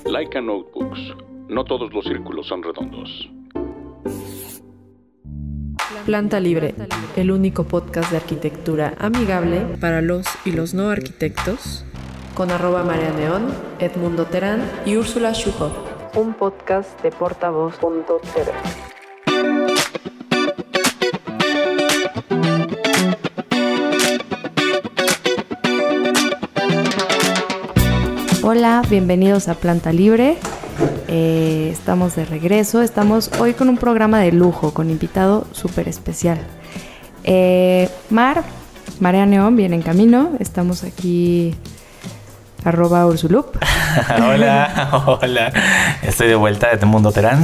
Laika Notebooks. No todos los círculos son redondos. Planta Libre, el único podcast de arquitectura amigable para los y los no arquitectos, con @MariaNeón, Edmundo Terán y Úrsula Schuhoff. Un podcast de Portavoz.tv. Hola, bienvenidos a Planta Libre. Estamos de regreso. Estamos hoy con un programa de lujo, con invitado súper especial. Marea Neón viene en camino. Estamos aquí @Ursulup. Hola. Estoy de vuelta de Edmundo Terán.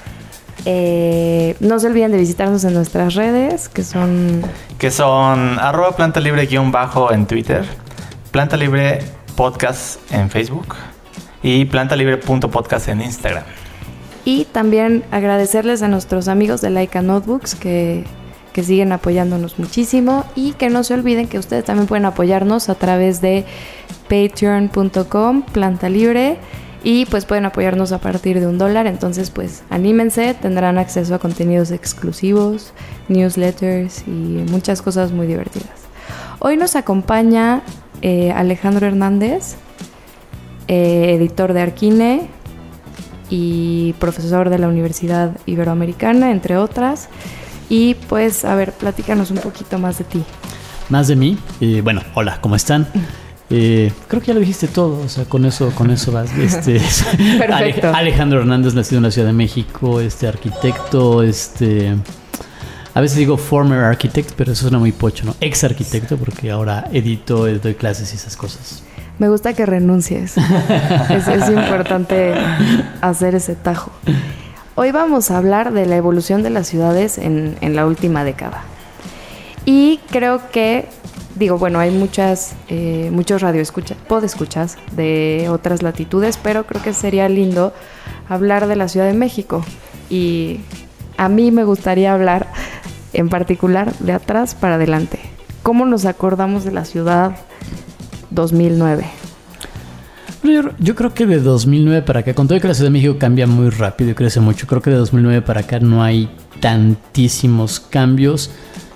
No se olviden de visitarnos en nuestras redes, que son @Planta Libre _ en Twitter, Planta Libre Podcast en Facebook y plantalibre.podcast en Instagram. Y también agradecerles a nuestros amigos de Laika Notebooks que siguen apoyándonos muchísimo, y que no se olviden que ustedes también pueden apoyarnos a través de patreon.com plantalibre, y pues pueden apoyarnos a partir de $1. Entonces pues anímense, tendrán acceso a contenidos exclusivos, newsletters y muchas cosas muy divertidas. Hoy nos acompaña Alejandro Hernández, editor de Arquine y profesor de la Universidad Iberoamericana, entre otras. Y pues, a ver, platícanos un poquito más de ti. Más de mí. Bueno, hola, ¿cómo están? Creo que ya lo dijiste todo, o sea, con eso vas. Perfecto. Alejandro Hernández, nacido en la Ciudad de México, arquitecto, a veces digo former architect, pero eso suena muy pocho, ¿no? Ex arquitecto, porque ahora edito, doy clases y esas cosas. Me gusta que renuncies. es importante hacer ese tajo. Hoy vamos a hablar de la evolución de las ciudades en la última década. Y creo que, hay muchos podescuchas de otras latitudes, pero creo que sería lindo hablar de la Ciudad de México. Y a mí me gustaría hablar en particular de atrás para adelante. ¿Cómo nos acordamos de la ciudad 2009? Yo creo que de 2009 para acá, con todo que la Ciudad de México cambia muy rápido y crece mucho, creo que de 2009 para acá no hay tantísimos cambios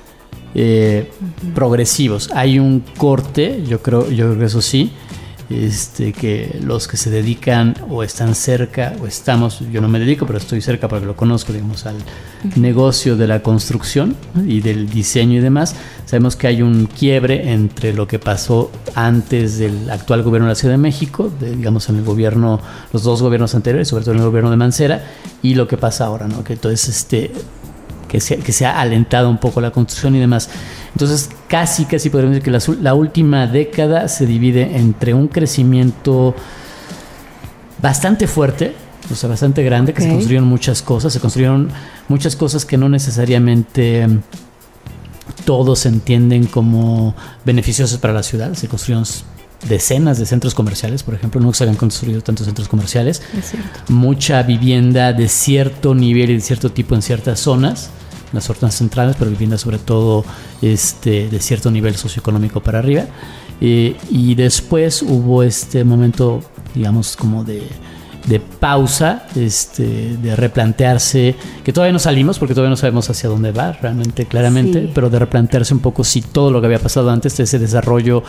progresivos. Hay un corte, yo creo que eso sí, que los que se dedican o están cerca o estamos, yo no me dedico, pero estoy cerca porque lo conozco, al negocio de la construcción y del diseño y demás, sabemos que hay un quiebre entre lo que pasó antes del actual gobierno de la Ciudad de México, en el gobierno, los dos gobiernos anteriores, sobre todo en el gobierno de Mancera, y lo que pasa ahora, ¿no? Que entonces que se ha alentado un poco la construcción y demás. Entonces casi podríamos decir que la última década se divide entre un crecimiento bastante fuerte, o sea, bastante grande, que se construyeron muchas cosas que no necesariamente todos entienden como beneficiosas para la ciudad. Se construyeron decenas de centros comerciales, por ejemplo, no se habían construido tantos centros comerciales. Es cierto. Mucha vivienda de cierto nivel y de cierto tipo en ciertas zonas, las zonas centrales, pero vivienda sobre todo de cierto nivel socioeconómico para arriba. Y después hubo momento, como de pausa, de replantearse, que todavía no salimos porque todavía no sabemos hacia dónde va realmente, claramente, sí. Pero de replantearse un poco si todo lo que había pasado antes, ese desarrollo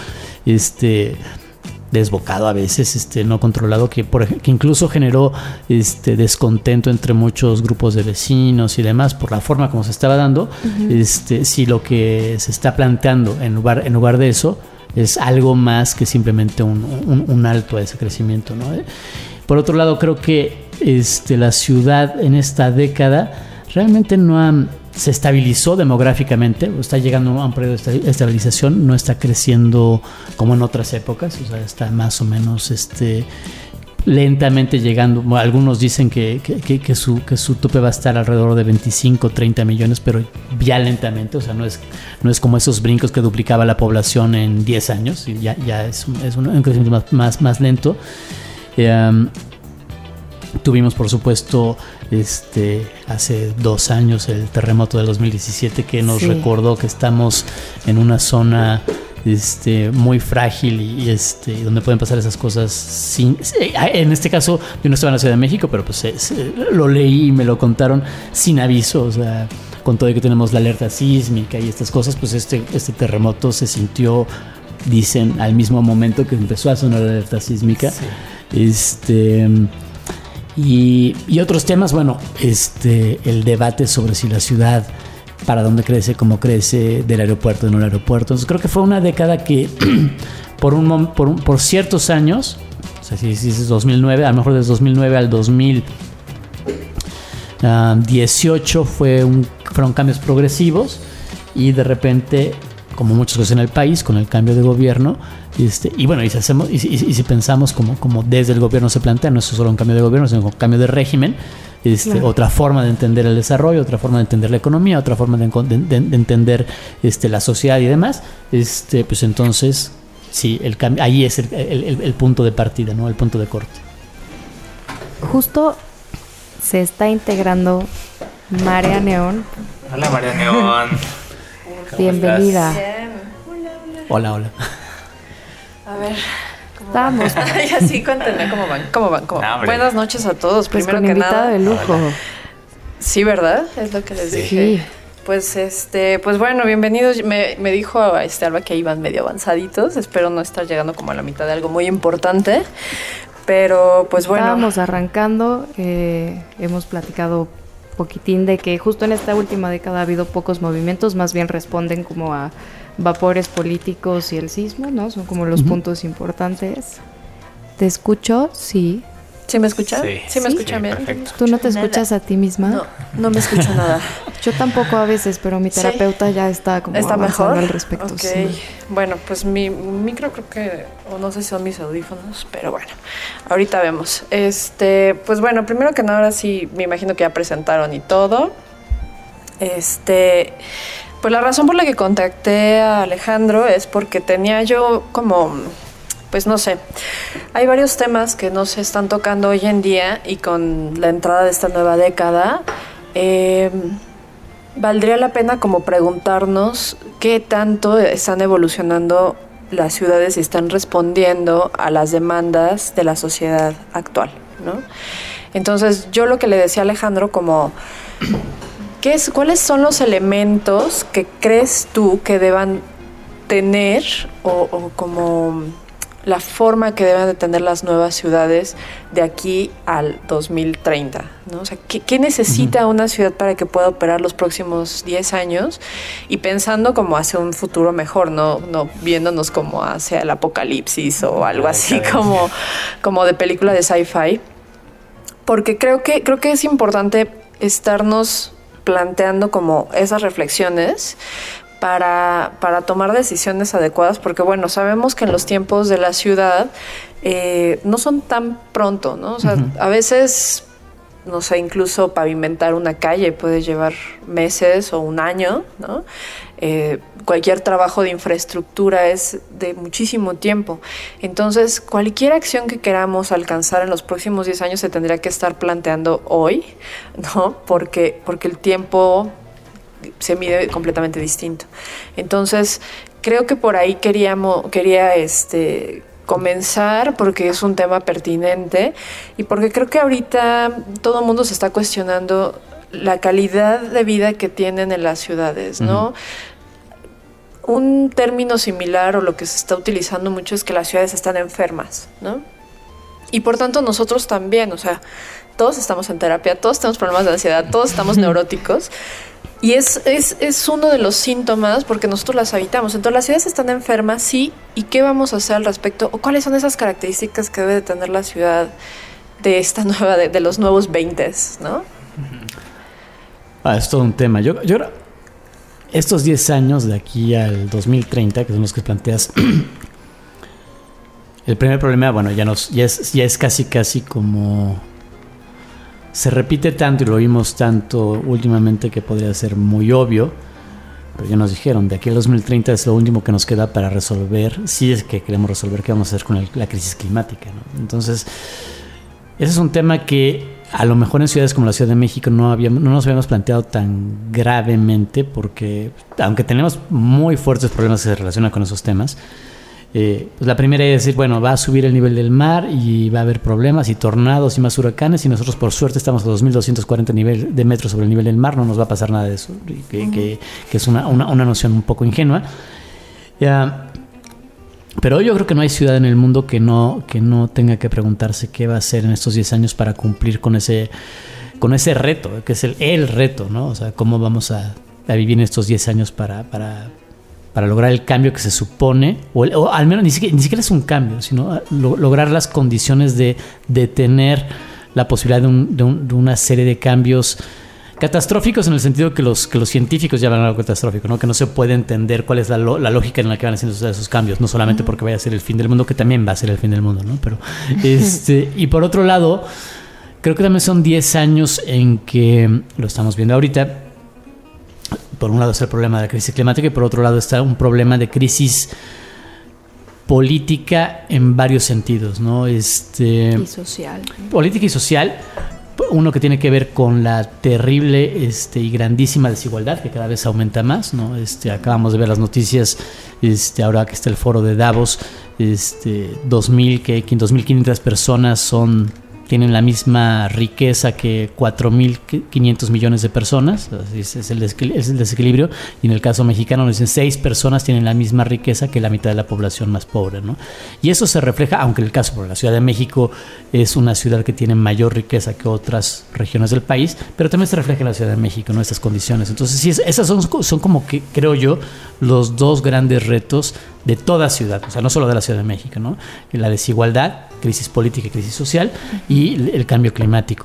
desbocado a veces, no controlado, que incluso generó descontento entre muchos grupos de vecinos y demás por la forma como se estaba dando. Uh-huh. Si lo que se está planteando en lugar de eso es algo más que simplemente un alto a ese crecimiento, ¿no? Por otro lado, creo que la ciudad en esta década realmente se estabilizó demográficamente, está llegando a un periodo de estabilización, no está creciendo como en otras épocas, o sea, está más o menos lentamente llegando. Algunos dicen que su tope va a estar alrededor de 25, 30 millones, pero ya lentamente, o sea, no es como esos brincos que duplicaba la población en 10 años, y ya es un crecimiento más lento. Tuvimos, por supuesto, hace 2 años el terremoto del 2017 que nos recordó que estamos en una zona muy frágil y donde pueden pasar esas cosas sin... En este caso, yo no estaba en la Ciudad de México, pero pues lo leí y me lo contaron sin aviso, o sea, con todo y que tenemos la alerta sísmica y estas cosas, pues este terremoto se sintió, dicen, al mismo momento que empezó a sonar la alerta sísmica. Sí. Y otros temas, bueno, el debate sobre si la ciudad, para dónde crece, cómo crece, del aeropuerto, no el aeropuerto. Entonces creo que fue una década que por ciertos años, o sea, si es 2009, a lo mejor desde 2009 al 2018 fueron cambios progresivos, y de repente, como muchas cosas en el país, con el cambio de gobierno, y bueno, si pensamos como desde el gobierno se plantea, no es solo un cambio de gobierno, sino un cambio de régimen, claro. Otra forma de entender el desarrollo, otra forma de entender la economía, otra forma de entender la sociedad y demás, pues entonces sí, ahí es el punto de partida, ¿no? El punto de corte. Justo se está integrando Marea Neón. Hola, Marea Neón. Bienvenida. Hola. A ver, estamos. Ya sí, cuéntenme cómo van. No, buenas noches a todos. Pues primero con que invitado nada. De lujo. Sí, ¿verdad? Es lo que les dije. Pues pues bueno, bienvenidos. Me dijo Alba que iban medio avanzaditos. Espero no estar llegando como a la mitad de algo muy importante. Pero pues bueno. Estábamos arrancando, hemos platicado poquitín de que justo en esta última década ha habido pocos movimientos, más bien responden como a vapores políticos y el sismo, ¿no? Son como los puntos importantes. ¿Te escucho? Sí. ¿Sí me escuchan? Sí. ¿Me escuchan bien? Perfecto. ¿Tú no te escuchas a ti misma? No me escucho nada. Yo tampoco a veces, pero mi terapeuta ya está como ¿está avanzando mejor? Al respecto. Ok. Sí. Bueno, pues mi micro creo que, o no sé si son mis audífonos, pero bueno, ahorita vemos. Pues bueno, primero que nada, ahora sí, me imagino que ya presentaron y todo. Pues la razón por la que contacté a Alejandro es porque tenía yo como, pues no sé, hay varios temas que no se están tocando hoy en día, y con la entrada de esta nueva década, valdría la pena como preguntarnos qué tanto están evolucionando las ciudades y están respondiendo a las demandas de la sociedad actual, ¿no? Entonces, yo lo que le decía a Alejandro como... ¿Cuáles son los elementos que crees tú que deban tener o como la forma que deben de tener las nuevas ciudades de aquí al 2030, ¿no? O sea, ¿qué necesita una ciudad para que pueda operar los próximos 10 años? Y pensando como hacia un futuro mejor, no viéndonos como hacia el apocalipsis o algo así como de película de sci-fi. Porque creo que es importante estarnos planteando como esas reflexiones para tomar decisiones adecuadas, porque bueno, sabemos que en los tiempos de la ciudad no son tan pronto, ¿no? O sea, a veces, no sé, incluso pavimentar una calle puede llevar meses o un año, ¿no? Cualquier trabajo de infraestructura es de muchísimo tiempo. Entonces, cualquier acción que queramos alcanzar en los próximos 10 años se tendría que estar planteando hoy, ¿no? Porque el tiempo se mide completamente distinto. Entonces, creo que por ahí quería comenzar, porque es un tema pertinente y porque creo que ahorita todo el mundo se está cuestionando la calidad de vida que tienen en las ciudades, ¿no? Un término similar, o lo que se está utilizando mucho, es que las ciudades están enfermas, ¿no? Y por tanto nosotros también, o sea, todos estamos en terapia, todos tenemos problemas de ansiedad, todos estamos neuróticos, y es uno de los síntomas, porque nosotros las habitamos. Entonces las ciudades están enfermas, sí, ¿y qué vamos a hacer al respecto? ¿O cuáles son esas características que debe de tener la ciudad de esta nueva, de los nuevos 20s, ¿no? Es todo un tema. Yo estos 10 años de aquí al 2030, que son los que planteas, el primer problema, bueno, ya es casi como... Se repite tanto y lo vimos tanto últimamente que podría ser muy obvio, pero ya nos dijeron, de aquí al 2030 es lo último que nos queda para resolver, si es que queremos resolver qué vamos a hacer con la crisis climática, ¿no? Entonces, ese es un tema que a lo mejor en ciudades como la Ciudad de México no nos habíamos planteado tan gravemente, porque aunque tenemos muy fuertes problemas que se relacionan con esos temas, pues la primera es decir, bueno, va a subir el nivel del mar y va a haber problemas y tornados y más huracanes, y nosotros por suerte estamos a 2.240 de metros sobre el nivel del mar, no nos va a pasar nada de eso, que es una noción un poco ingenua. Pero yo creo que no hay ciudad en el mundo que no tenga que preguntarse qué va a hacer en estos 10 años para cumplir con ese reto, que es el reto, ¿no? O sea, cómo vamos a vivir en estos 10 años para lograr el cambio que se supone, o al menos ni siquiera es un cambio, sino lograr las condiciones de tener la posibilidad de una serie de cambios catastróficos, en el sentido que los científicos llaman algo catastrófico, ¿no? Que no se puede entender cuál es la lógica en la que van haciendo esos cambios, no solamente porque vaya a ser el fin del mundo, que también va a ser el fin del mundo, ¿no? Pero y por otro lado, creo que también son 10 años en que lo estamos viendo ahorita. Por un lado está el problema de la crisis climática y por otro lado está un problema de crisis política en varios sentidos, ¿no? Y social. Política y social. Uno que tiene que ver con la terrible y grandísima desigualdad que cada vez aumenta más, ¿no? Acabamos de ver las noticias, ahora que está el foro de Davos, 2.500 personas tienen la misma riqueza que 4.500 millones de personas, es el desequilibrio, y en el caso mexicano nos dicen 6 personas tienen la misma riqueza que la mitad de la población más pobre, ¿no? Y eso se refleja, aunque en el caso por la Ciudad de México es una ciudad que tiene mayor riqueza que otras regiones del país, pero también se refleja en la Ciudad de México, ¿no? Estas condiciones. Entonces, sí, esas son como que, creo yo, los dos grandes retos de toda ciudad, o sea, no solo de la Ciudad de México, ¿no? La desigualdad, crisis política y crisis social, y el cambio climático.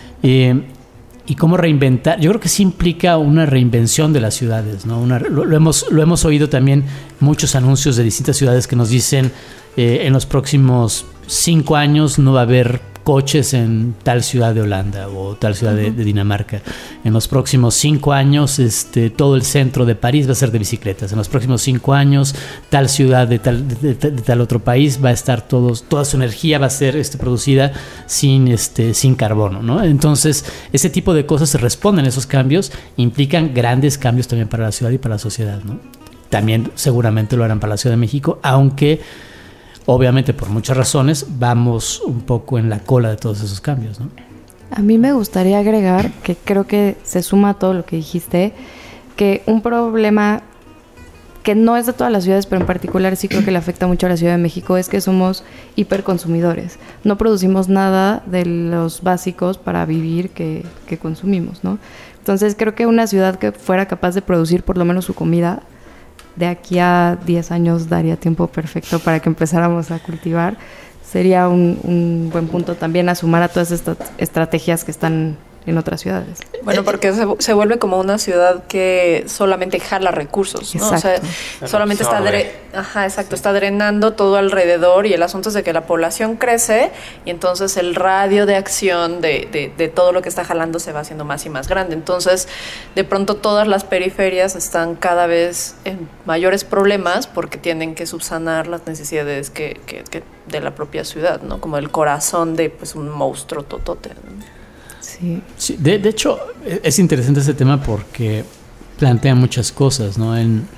Y cómo reinventar, yo creo que sí implica una reinvención de las ciudades, ¿no? Lo hemos oído también, muchos anuncios de distintas ciudades que nos dicen en los próximos 5 años no va a haber coches en tal ciudad de Holanda o tal ciudad de Dinamarca. En los próximos 5 años todo el centro de París va a ser de bicicletas. En los próximos 5 años tal ciudad de tal otro país va a estar toda su energía va a ser producida sin carbono, ¿no? Entonces ese tipo de cosas se responden a esos cambios, implican grandes cambios también para la ciudad y para la sociedad, ¿no? También seguramente lo harán para la Ciudad de México, aunque obviamente por muchas razones vamos un poco en la cola de todos esos cambios, ¿no? A mí me gustaría agregar, que creo que se suma a todo lo que dijiste, que un problema que no es de todas las ciudades, pero en particular sí creo que le afecta mucho a la Ciudad de México, es que somos hiperconsumidores. No producimos nada de los básicos para vivir que consumimos, ¿no? Entonces creo que una ciudad que fuera capaz de producir por lo menos su comida, de aquí a 10 años daría tiempo perfecto para que empezáramos a cultivar. Sería un buen punto también a sumar a todas estas estrategias que están en otras ciudades. Bueno, porque se vuelve como una ciudad que solamente jala recursos, ¿no? Exacto. O sea, solamente está drenando todo alrededor, y el asunto es de que la población crece y entonces el radio de acción de todo lo que está jalando se va haciendo más y más grande. Entonces, de pronto todas las periferias están cada vez en mayores problemas porque tienen que subsanar las necesidades que de la propia ciudad, ¿no? Como el corazón de un monstruo totote, ¿no? Sí. De hecho, es interesante ese tema porque plantea muchas cosas, ¿no?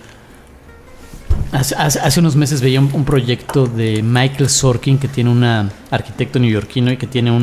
Hace unos meses veía un proyecto de Michael Sorkin, que tiene un arquitecto neoyorquino y que tiene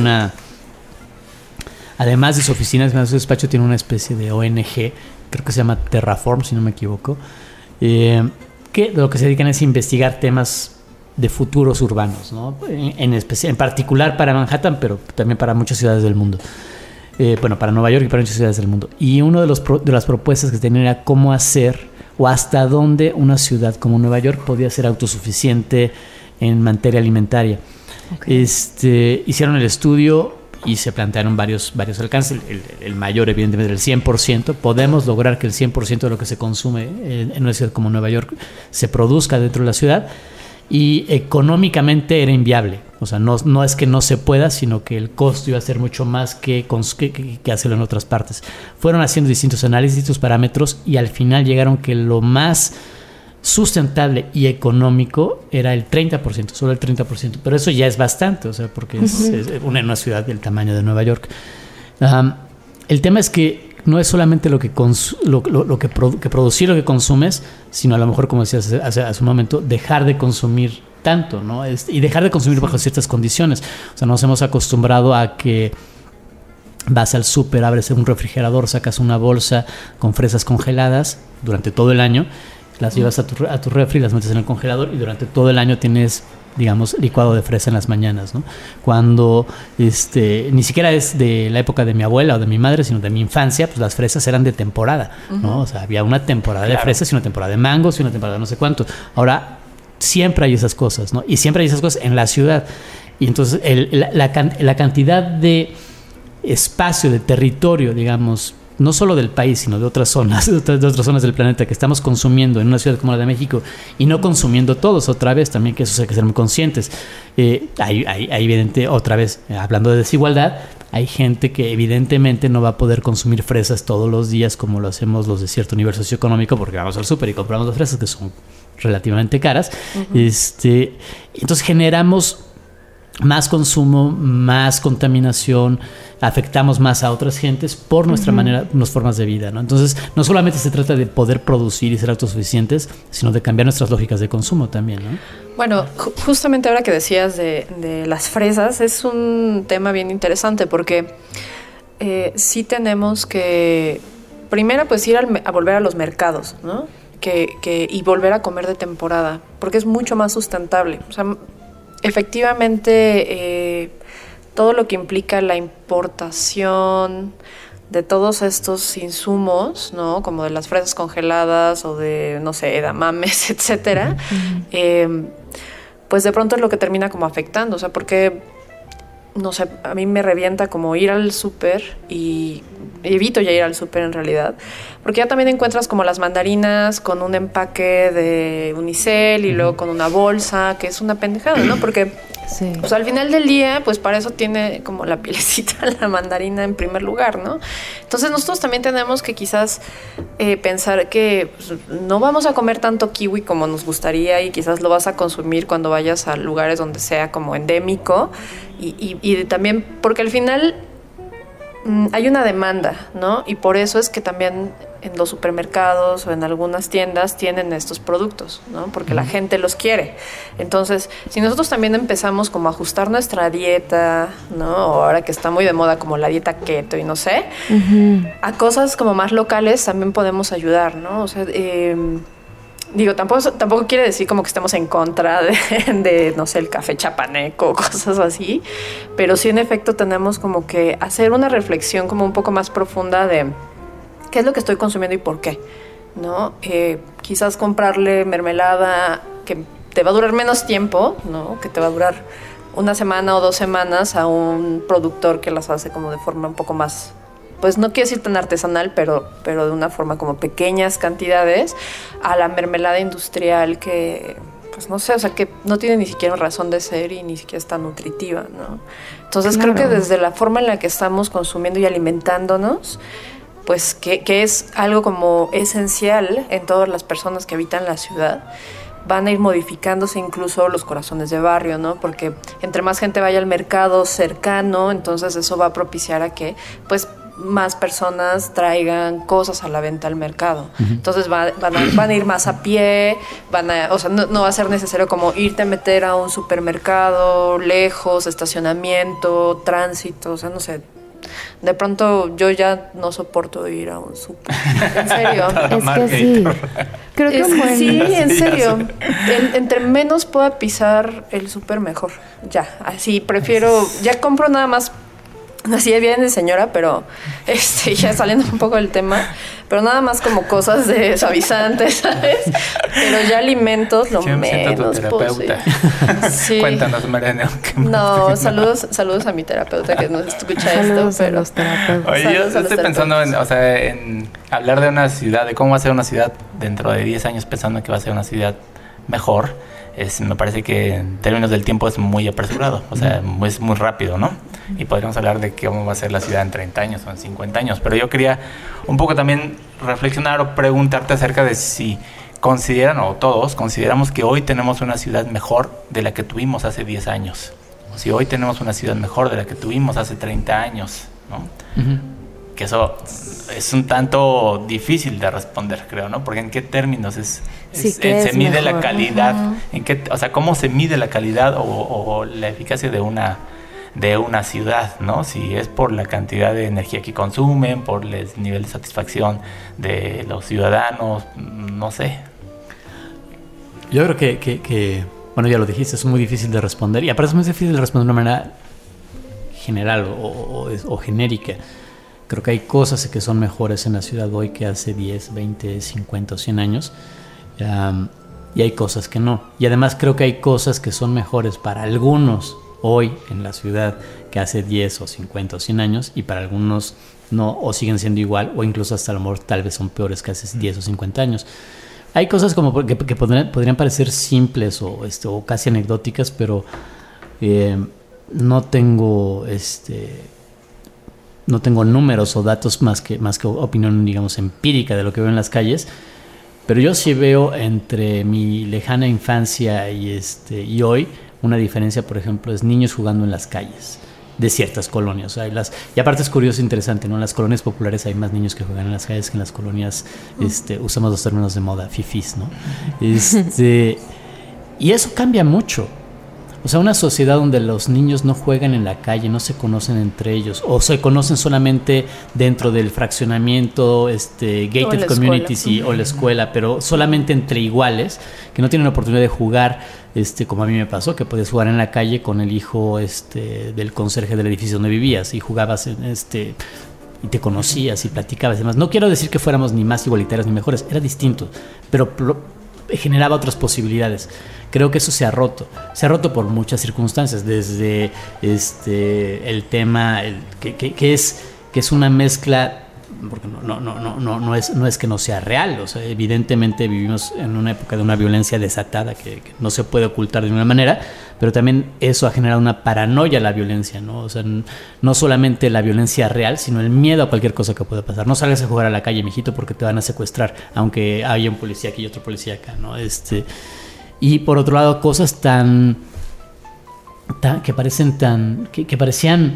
además de su oficina, además de su despacho, tiene una especie de ONG, creo que se llama Terraform, si no me equivoco, que de lo que se dedican es investigar temas de futuros urbanos, ¿no? En particular para Manhattan, pero también para muchas ciudades del mundo. Para Nueva York y para muchas ciudades del mundo. Y una de las propuestas que tenían era cómo hacer o hasta dónde una ciudad como Nueva York podía ser autosuficiente en materia alimentaria. Okay. Hicieron el estudio y se plantearon varios alcances. El mayor, evidentemente, el 100%. Podemos lograr que el 100% de lo que se consume en una ciudad como Nueva York se produzca dentro de la ciudad. Y económicamente era inviable. O sea, no es que no se pueda, sino que el costo iba a ser mucho más que hacerlo en otras partes. Fueron haciendo distintos análisis, distintos parámetros, y al final llegaron que lo más sustentable y económico era el 30%, solo el 30%, pero eso ya es bastante, o sea, porque es una ciudad del tamaño de Nueva York. El tema es que no es solamente lo que producir, lo que consumes, sino a lo mejor, como decías hace un momento, dejar de consumir tanto, ¿no? Y dejar de consumir bajo ciertas condiciones. O sea, nos hemos acostumbrado a que vas al súper, abres un refrigerador, sacas una bolsa con fresas congeladas durante todo el año, las llevas a tu refri, las metes en el congelador y durante todo el año tienes, digamos, licuado de fresa en las mañanas, ¿no? Cuando ni siquiera es de la época de mi abuela o de mi madre, sino de mi infancia, pues las fresas eran de temporada, ¿no? O sea, había una temporada de fresas y una temporada de mangos y una temporada de no sé cuánto. Ahora siempre hay esas cosas, ¿no? Y siempre hay esas cosas en la ciudad. Y entonces la cantidad de espacio, de territorio, digamos, no solo del país, sino de otras zonas, de otras zonas del planeta que estamos consumiendo en una ciudad como la de México y no consumiendo todos otra vez, también que eso hay que ser muy conscientes. Hay evidente, otra vez, hablando de desigualdad, hay gente que evidentemente no va a poder consumir fresas todos los días como lo hacemos los de cierto nivel socioeconómico, porque vamos al súper y compramos las fresas que son relativamente caras. Entonces generamos más consumo, más contaminación, afectamos más a otras gentes por nuestra manera, nuestras formas de vida, ¿no? Entonces, no solamente se trata de poder producir y ser autosuficientes, sino de cambiar nuestras lógicas de consumo también, ¿no? Bueno, justamente ahora que decías de las fresas, es un tema bien interesante porque sí tenemos que, primero, pues ir a volver a los mercados, ¿no? Y volver a comer de temporada, porque es mucho más sustentable. O sea, efectivamente, todo lo que implica la importación de todos estos insumos, ¿no? Como de las fresas congeladas o de, no sé, edamames, etcétera, pues de pronto es lo que termina como afectando. O sea, porque, no sé, a mí me revienta como ir al súper y evito ya ir al súper en realidad, porque ya también encuentras como las mandarinas con un empaque de unicel y luego con una bolsa, que es una pendejada, ¿no? Porque sí, pues al final del día, pues para eso tiene como la pielecita la mandarina en primer lugar, ¿no? Entonces nosotros también tenemos que quizás pensar que pues, no vamos a comer tanto kiwi como nos gustaría y quizás lo vas a consumir cuando vayas a lugares donde sea como endémico y también porque al final hay una demanda, ¿no? Y por eso es que también en los supermercados o en algunas tiendas tienen estos productos, ¿no? Porque la gente los quiere. Entonces, si nosotros también empezamos como a ajustar nuestra dieta, ¿no? O ahora que está muy de moda como la dieta keto y no sé, a cosas como más locales también podemos ayudar, ¿no? O sea, digo, tampoco quiere decir como que estemos en contra de, no sé, el café chapaneco o cosas así, pero sí en efecto tenemos como que hacer una reflexión como un poco más profunda de qué es lo que estoy consumiendo y por qué, ¿no? Quizás comprarle mermelada que te va a durar menos tiempo, ¿no? Que te va a durar una semana o 2 semanas a un productor que las hace como de forma un poco más, pues no quiero decir tan artesanal, pero de una forma como pequeñas cantidades, a la mermelada industrial que, pues no sé, o sea, que no tiene ni siquiera razón de ser y ni siquiera es tan nutritiva, ¿no? Entonces claro, creo que desde la forma en la que estamos consumiendo y alimentándonos, pues que es algo como esencial en todas las personas que habitan la ciudad, van a ir modificándose incluso los corazones de barrio, ¿no? Porque entre más gente vaya al mercado cercano, entonces eso va a propiciar a que, pues, más personas traigan cosas a la venta al mercado. Entonces van a ir más a pie, o sea, no va a ser necesario como irte a meter a un supermercado lejos, estacionamiento, tránsito, o sea, no sé. De pronto yo ya no soporto ir a un súper. En serio. Es que sí. Creo que sí, en serio. Entre menos pueda pisar el súper, mejor. Ya, así prefiero. Ya compro nada más. Así de bien de señora, pero ya saliendo un poco del tema, pero nada más como cosas de suavizantes, ¿sabes? Pero ya alimentos lo menos posible. Sí. Cuéntanos, Mariana. No, saludos a mi terapeuta que nos escucha saludos esto, pero a los terapeutas. Oye, yo estoy pensando en hablar de una ciudad, de cómo va a ser una ciudad dentro de 10 años, pensando que va a ser una ciudad mejor. Me parece que en términos del tiempo es muy apresurado, o sea, es muy rápido, ¿no? Y podríamos hablar de cómo va a ser la ciudad en 30 años o en 50 años, pero yo quería un poco también reflexionar o preguntarte acerca de si consideran, o todos consideramos, que hoy tenemos una ciudad mejor de la que tuvimos hace 10 años. O si hoy tenemos una ciudad mejor de la que tuvimos hace 30 años, ¿no? Uh-huh. Que eso es un tanto difícil de responder, creo, ¿no? Porque ¿en qué términos se mide la calidad? Uh-huh. ¿En qué, o sea, cómo se mide la calidad o la eficacia de una ciudad, ¿no? Si es por la cantidad de energía que consumen, por el nivel de satisfacción de los ciudadanos, no sé. Yo creo que bueno, ya lo dijiste, es muy difícil de responder, y aparte es muy difícil de responder de una manera general o genérica. Creo que hay cosas que son mejores en la ciudad hoy que hace 10, 20, 50 o 100 años, y hay cosas que no. Y además creo que hay cosas que son mejores para algunos hoy en la ciudad que hace 10 o 50 o 100 años, y para algunos no, o siguen siendo igual, o incluso hasta a lo mejor tal vez son peores que hace 10 o 50 años. Hay cosas como que podrían parecer simples o casi anecdóticas, pero no tengo números o datos más que opinión, digamos, empírica de lo que veo en las calles. Pero yo sí veo entre mi lejana infancia y hoy una diferencia. Por ejemplo, es niños jugando en las calles de ciertas colonias. O sea, y aparte es curioso e interesante, ¿no? En las colonias populares hay más niños que juegan en las calles que en las colonias, usamos los términos de moda, fifís, ¿no? Y eso cambia mucho. O sea, una sociedad donde los niños no juegan en la calle, no se conocen entre ellos, o se conocen solamente dentro del fraccionamiento, gated communities o la escuela, pero solamente entre iguales, que no tienen la oportunidad de jugar, como a mí me pasó, que podías jugar en la calle con el hijo del conserje del edificio donde vivías, y jugabas y te conocías y platicabas y demás. No quiero decir que fuéramos ni más igualitarios ni mejores, era distinto, pero generaba otras posibilidades. Creo que eso se ha roto por muchas circunstancias, desde el tema que es una mezcla, porque no es que no sea real. O sea, evidentemente vivimos en una época de una violencia desatada que no se puede ocultar de ninguna manera, pero también eso ha generado una paranoia a la violencia, ¿no? O sea, no solamente la violencia real, sino el miedo a cualquier cosa que pueda pasar. No salgas a jugar a la calle, mijito, porque te van a secuestrar, aunque haya un policía aquí y otro policía acá, ¿no? Y por otro lado, cosas que parecían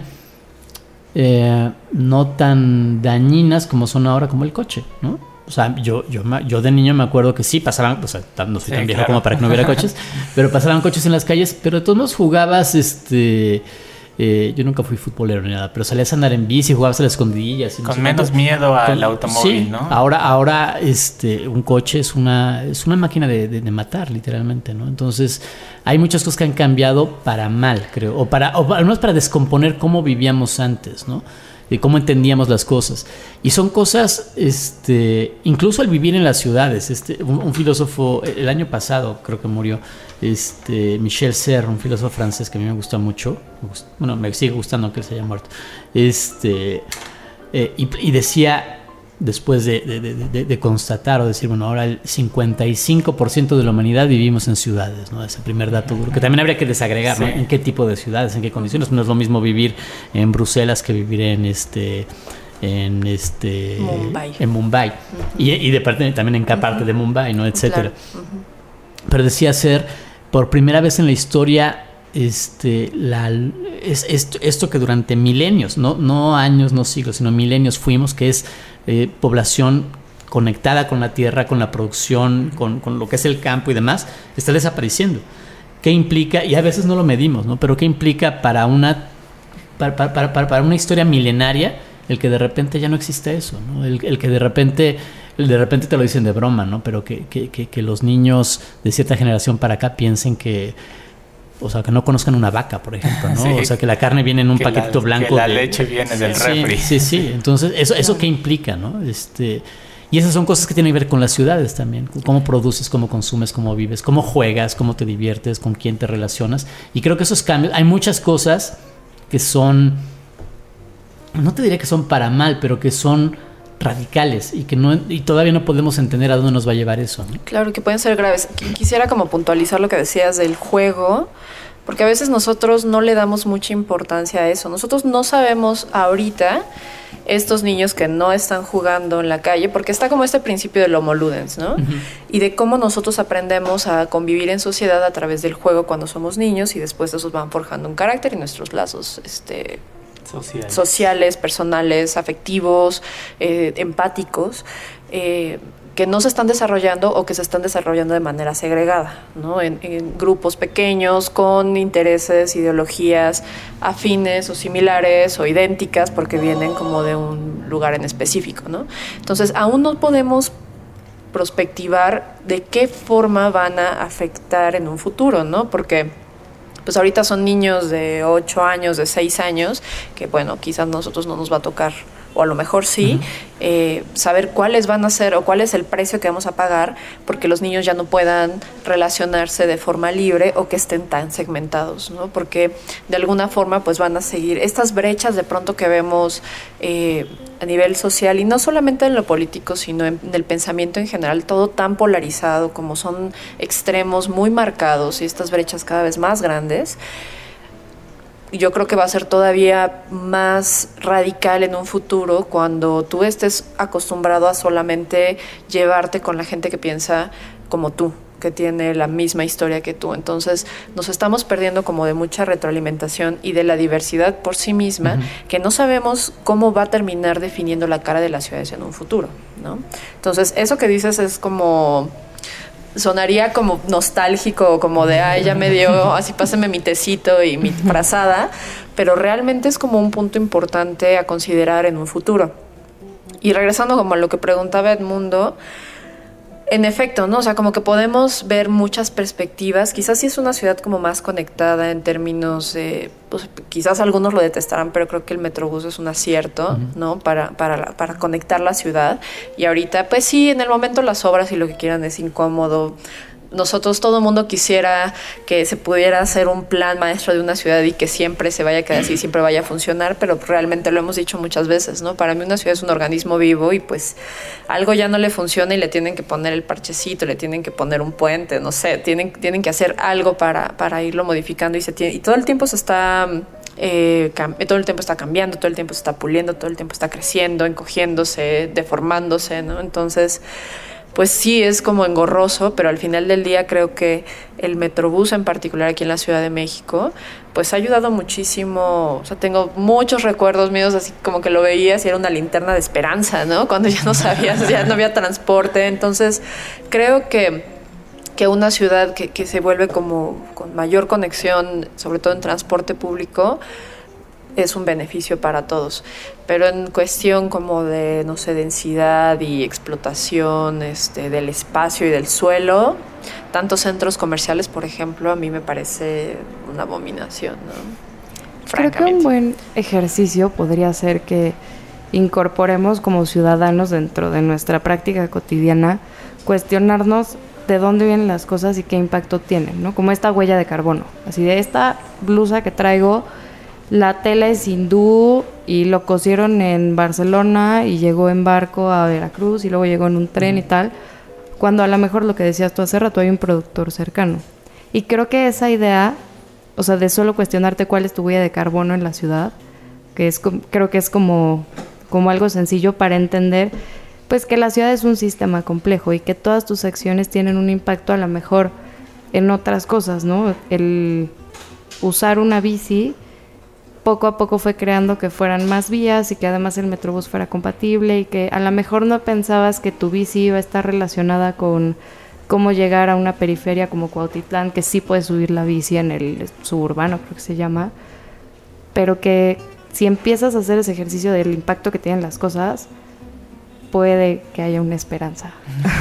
no tan dañinas como son ahora, como el coche, ¿no? O sea, yo de niño me acuerdo que sí pasaban, o sea, no soy tan viejo, claro, como para que no hubiera coches, pero pasaban coches en las calles, pero de todos modos jugabas, yo nunca fui futbolero ni nada, pero salías a andar en bici, jugabas a las escondidillas. Con menos miedo al automóvil, sí, ¿no? Ahora un coche es una máquina de matar, literalmente, ¿no? Entonces, hay muchas cosas que han cambiado para mal, creo, o al menos para descomponer cómo vivíamos antes, ¿no? De cómo entendíamos las cosas. Y son cosas, incluso al vivir en las ciudades. Un filósofo, el año pasado creo que murió, Michel Serres, un filósofo francés que a mí me gusta mucho. Bueno, me sigue gustando que él se haya muerto. Y decía, después de constatar o decir, bueno, ahora el 55% de la humanidad vivimos en ciudades, ¿no? Ese primer dato duro, que también habría que desagregar, sí, ¿no? ¿En qué tipo de ciudades, en qué condiciones? No es lo mismo vivir en Bruselas que vivir en Mumbai. Uh-huh. Y de parte también en cada parte de Mumbai, ¿no? Etcétera. Claro. Uh-huh. Pero decía ser, por primera vez en la historia, esto que durante milenios, no años, no siglos, sino milenios fuimos, que es población conectada con la tierra, con la producción, con lo que es el campo y demás, está desapareciendo. ¿Qué implica? Y a veces no lo medimos, ¿no? Pero ¿qué implica para una historia milenaria el que de repente ya no existe eso, ¿no? El que de repente te lo dicen de broma, ¿no? Pero que los niños de cierta generación para acá piensen que, o sea, que no conozcan una vaca, por ejemplo, ¿no? Sí, o sea, que la carne viene en un paquetito blanco. Que la leche viene del refri. Sí. Entonces, ¿eso qué implica, no? Y esas son cosas que tienen que ver con las ciudades también. Cómo produces, cómo consumes, cómo vives, cómo juegas, cómo te diviertes, con quién te relacionas. Y creo que esos cambios... Hay muchas cosas que son... No te diría que son para mal, pero que son radicales y todavía no podemos entender a dónde nos va a llevar eso, ¿no? Claro, que pueden ser graves. Quisiera como puntualizar lo que decías del juego, porque a veces nosotros no le damos mucha importancia a eso. Nosotros no sabemos ahorita estos niños que no están jugando en la calle, porque está como este principio del homo ludens, ¿no? Y de cómo nosotros aprendemos a convivir en sociedad a través del juego cuando somos niños y después esos van forjando un carácter y nuestros lazos sociales, personales, afectivos, empáticos, que no se están desarrollando o que se están desarrollando de manera segregada, ¿no? En grupos pequeños con intereses, ideologías afines o similares o idénticas porque vienen como de un lugar en específico, ¿no? Entonces, aún no podemos prospectivar de qué forma van a afectar en un futuro, ¿no? Porque pues ahorita son niños de 8 años, de 6 años, que bueno, quizás nosotros no nos va a tocar, o a lo mejor sí, saber cuáles van a ser o cuál es el precio que vamos a pagar porque los niños ya no puedan relacionarse de forma libre o que estén tan segmentados, ¿no? Porque de alguna forma pues van a seguir estas brechas de pronto que vemos a nivel social y no solamente en lo político sino en el pensamiento en general, todo tan polarizado como son extremos muy marcados y estas brechas cada vez más grandes. Yo creo que va a ser todavía más radical en un futuro cuando tú estés acostumbrado a solamente llevarte con la gente que piensa como tú, que tiene la misma historia que tú. Entonces nos estamos perdiendo como de mucha retroalimentación y de la diversidad por sí misma, que no sabemos cómo va a terminar definiendo la cara de las ciudades en un futuro, ¿no? Entonces eso que dices es como... sonaría como nostálgico, como de, ay, ya me dio, así pásame mi tecito y mi frazada, pero realmente es como un punto importante a considerar en un futuro. Y regresando como a lo que preguntaba Edmundo, en efecto, ¿no? O sea, como que podemos ver muchas perspectivas. Quizás sí es una ciudad como más conectada en términos de... Pues, quizás algunos lo detestarán, pero creo que el Metrobús es un acierto, ¿no? Para conectar la ciudad. Y ahorita, pues sí, en el momento las obras y lo que quieran es incómodo. Nosotros, todo el mundo quisiera que se pudiera hacer un plan maestro de una ciudad y que siempre se vaya a quedar así, siempre vaya a funcionar, pero realmente lo hemos dicho muchas veces, ¿no? Para mí una ciudad es un organismo vivo y pues algo ya no le funciona y le tienen que poner el parchecito, le tienen que poner un puente, no sé, tienen que hacer algo para irlo modificando y todo el tiempo se está... todo el tiempo está cambiando, todo el tiempo se está puliendo, todo el tiempo está creciendo, encogiéndose, deformándose, ¿no? Entonces... pues sí, es como engorroso, pero al final del día creo que el Metrobús en particular aquí en la Ciudad de México, pues ha ayudado muchísimo. O sea, tengo muchos recuerdos míos, así como que lo veías y era una linterna de esperanza, ¿no? Cuando ya no sabías, ya no había transporte. Entonces, creo que una ciudad que se vuelve como con mayor conexión, sobre todo en transporte público, es un beneficio para todos, pero en cuestión como de, no sé, densidad y explotación del espacio y del suelo, tantos centros comerciales, por ejemplo, a mí me parece una abominación, ¿no? Creo que un buen ejercicio podría ser que incorporemos como ciudadanos dentro de nuestra práctica cotidiana, cuestionarnos de dónde vienen las cosas y qué impacto tienen, ¿no? Como esta huella de carbono, así de esta blusa que traigo, la tela es hindú y lo cosieron en Barcelona y llegó en barco a Veracruz y luego llegó en un tren y tal, cuando a lo mejor lo que decías tú hace rato, hay un productor cercano. Y creo que esa idea, o sea, de solo cuestionarte cuál es tu huella de carbono en la ciudad, creo que es como algo sencillo para entender pues que la ciudad es un sistema complejo y que todas tus acciones tienen un impacto a lo mejor en otras cosas, ¿no? El usar una bici poco a poco fue creando que fueran más vías y que además el Metrobús fuera compatible y que a lo mejor no pensabas que tu bici iba a estar relacionada con cómo llegar a una periferia como Cuautitlán, que sí puedes subir la bici en el suburbano, creo que se llama, pero que si empiezas a hacer ese ejercicio del impacto que tienen las cosas, puede que haya una esperanza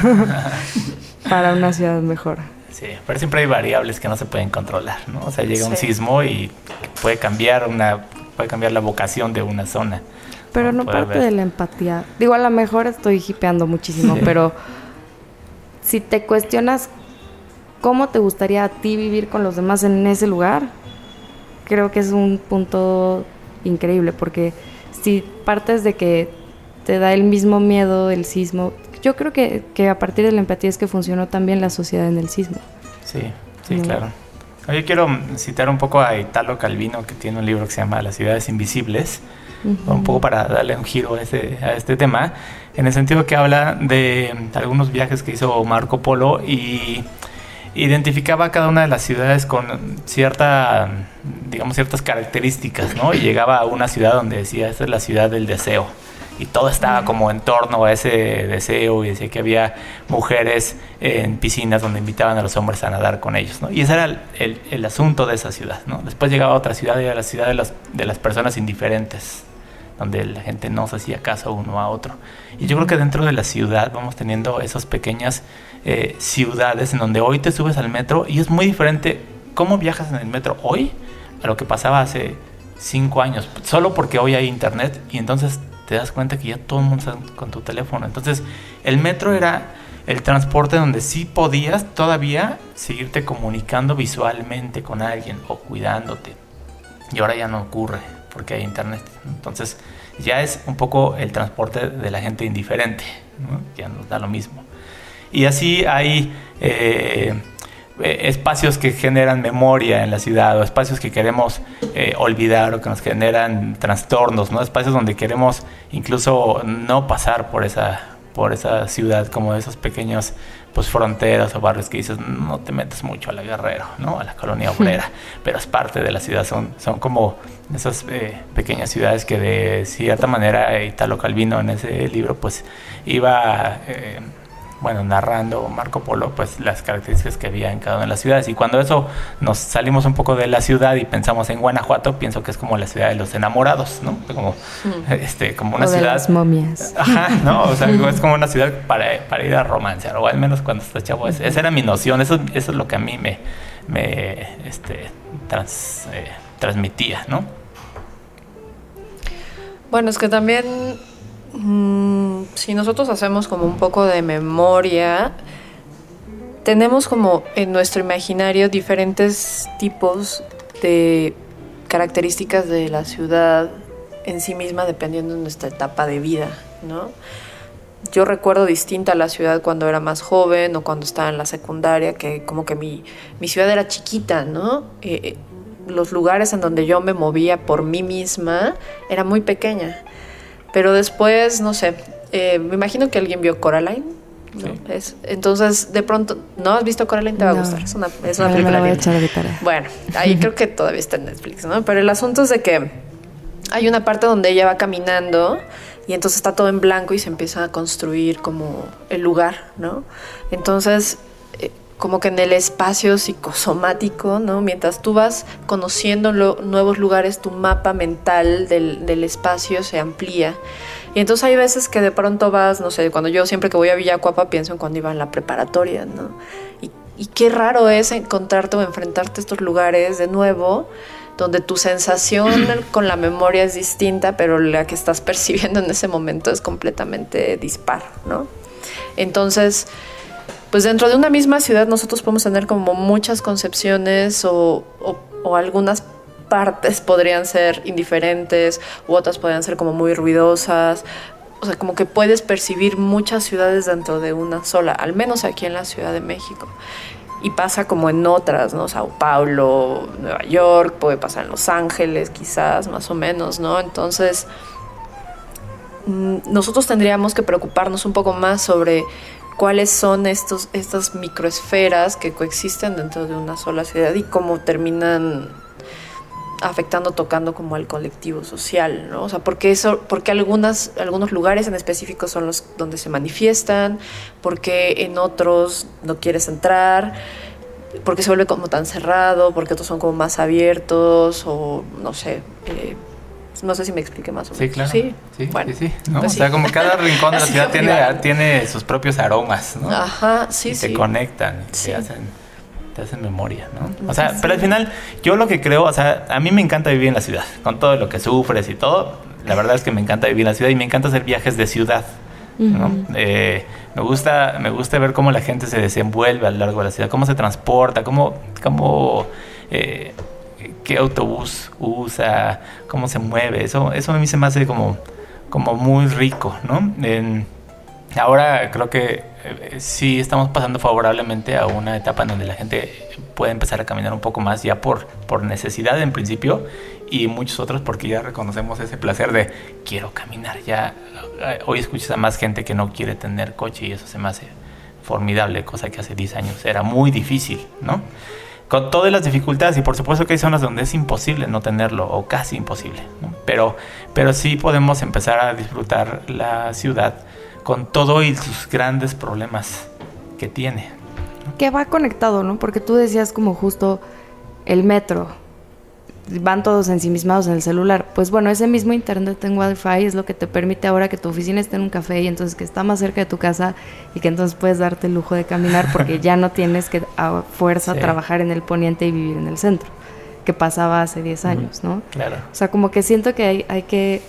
para una ciudad mejor. Sí, pero siempre hay variables que no se pueden controlar, ¿no? O sea, llega un sismo y puede cambiar la vocación de una zona. Pero no parte de la empatía. Digo, a lo mejor estoy hipeando muchísimo, pero si te cuestionas cómo te gustaría a ti vivir con los demás en ese lugar, creo que es un punto increíble, porque si partes de que te da el mismo miedo el sismo, yo creo que a partir de la empatía es que funcionó también la sociedad en el sismo. Sí, claro. Yo quiero citar un poco a Italo Calvino, que tiene un libro que se llama Las ciudades invisibles, un poco para darle un giro a este tema, en el sentido que habla de algunos viajes que hizo Marco Polo y identificaba cada una de las ciudades con ciertas características, ¿no? Y llegaba a una ciudad donde decía, esta es la ciudad del deseo. Y todo estaba como en torno a ese deseo, y decía que había mujeres en piscinas donde invitaban a los hombres a nadar con ellos, ¿no? Y ese era el asunto de esa ciudad, ¿no? Después llegaba a otra ciudad, y era la ciudad de las personas indiferentes, donde la gente no se hacía caso uno a otro. Y yo creo que dentro de la ciudad vamos teniendo esas pequeñas ciudades en donde hoy te subes al metro y es muy diferente cómo viajas en el metro hoy a lo que pasaba hace 5 años, solo porque hoy hay internet y entonces te das cuenta que ya todo el mundo está con tu teléfono. Entonces el metro era el transporte donde sí podías todavía seguirte comunicando visualmente con alguien o cuidándote, y ahora ya no ocurre porque hay internet. Entonces ya es un poco el transporte de la gente indiferente, ¿no? Ya nos da lo mismo. Y así hay espacios que generan memoria en la ciudad, o espacios que queremos olvidar, o que nos generan trastornos, ¿no? Espacios donde queremos incluso no pasar por esa ciudad, como esos pequeños pues fronteras o barrios que dices, no te metes mucho a la Guerrero, ¿no? A la colonia obrera, pero es parte de la ciudad. Son como esas pequeñas ciudades que de cierta manera Italo Calvino en ese libro pues iba narrando Marco Polo pues las características que había en cada una de las ciudades. Y cuando eso nos salimos un poco de la ciudad y pensamos en Guanajuato, pienso que es como la ciudad de los enamorados, ¿no? Como una o de ciudad, las momias. Ajá, ¿no? O sea, es como una ciudad para ir a romancear, o al menos cuando estás chavo. Esa era mi noción, eso es lo que a mí me transmitía, ¿no? Bueno, es que también si nosotros hacemos como un poco de memoria, tenemos como en nuestro imaginario diferentes tipos de características de la ciudad en sí misma, dependiendo de nuestra etapa de vida, ¿no? Yo recuerdo distinta la ciudad cuando era más joven o cuando estaba en la secundaria, que como que mi ciudad era chiquita, ¿no? Los lugares en donde yo me movía por mí misma era muy pequeña. Pero después, no sé, me imagino que alguien vio Coraline, ¿no? Sí. Entonces, de pronto, ¿no has visto Coraline? Te va a gustar. Es una película. Me voy a echar de tarea. Bueno, ahí creo que todavía está en Netflix, ¿no? Pero el asunto es de que hay una parte donde ella va caminando y entonces está todo en blanco y se empieza a construir como el lugar, ¿no? Entonces, como que en el espacio psicosomático, ¿no? Mientras tú vas conociendo nuevos lugares, tu mapa mental del espacio se amplía. Y entonces hay veces que de pronto vas, no sé, cuando yo siempre que voy a Villacuapa pienso en cuando iba en la preparatoria, ¿no? Y qué raro es encontrarte o enfrentarte a estos lugares de nuevo, donde tu sensación con la memoria es distinta, pero la que estás percibiendo en ese momento es completamente dispar, ¿no? Entonces, pues dentro de una misma ciudad nosotros podemos tener como muchas concepciones o algunas partes podrían ser indiferentes u otras podrían ser como muy ruidosas. O sea, como que puedes percibir muchas ciudades dentro de una sola, al menos aquí en la Ciudad de México. Y pasa como en otras, ¿no? Sao Paulo, Nueva York, puede pasar en Los Ángeles quizás, más o menos, ¿no? Entonces, nosotros tendríamos que preocuparnos un poco más sobre cuáles son estas microesferas que coexisten dentro de una sola ciudad y cómo terminan afectando, tocando como al colectivo social, ¿no? O sea, porque algunos lugares en específico son los donde se manifiestan, porque en otros no quieres entrar, porque se vuelve como tan cerrado, porque otros son como más abiertos, o no sé, no sé si me expliqué más o menos. Sí, claro. Sí, bueno, sí. ¿No? Pues o sea, como cada rincón de la ciudad tiene sus propios aromas, ¿no? Ajá, sí, y sí. te conectan, sí. te hacen memoria, ¿no? O sea, pero al final, yo lo que creo, o sea, a mí me encanta vivir en la ciudad, con todo lo que sufres y todo. La verdad es que me encanta vivir en la ciudad y me encanta hacer viajes de ciudad, ¿no? Me gusta ver cómo la gente se desenvuelve a lo largo de la ciudad, cómo se transporta, qué autobús usa, cómo se mueve. Eso a mí se me hace como muy rico, ¿no? Ahora creo que sí estamos pasando favorablemente a una etapa en donde la gente puede empezar a caminar un poco más ya por necesidad en principio, y muchos otros porque ya reconocemos ese placer de quiero caminar. Ya hoy escuchas a más gente que no quiere tener coche y eso se me hace formidable, cosa que hace 10 años era muy difícil, ¿no? Con todas las dificultades, y por supuesto que hay zonas donde es imposible no tenerlo o casi imposible, ¿no? Pero sí podemos empezar a disfrutar la ciudad con todo y sus grandes problemas que tiene, ¿no? Que va conectado, ¿no? Porque tú decías como justo el metro, van todos ensimismados en el celular. Pues bueno, ese mismo internet en Wi-Fi es lo que te permite ahora que tu oficina esté en un café y entonces que está más cerca de tu casa y que entonces puedes darte el lujo de caminar porque ya no tienes que a fuerza trabajar en el poniente y vivir en el centro, que pasaba hace 10 años, ¿no? Claro. O sea, como que siento que hay que,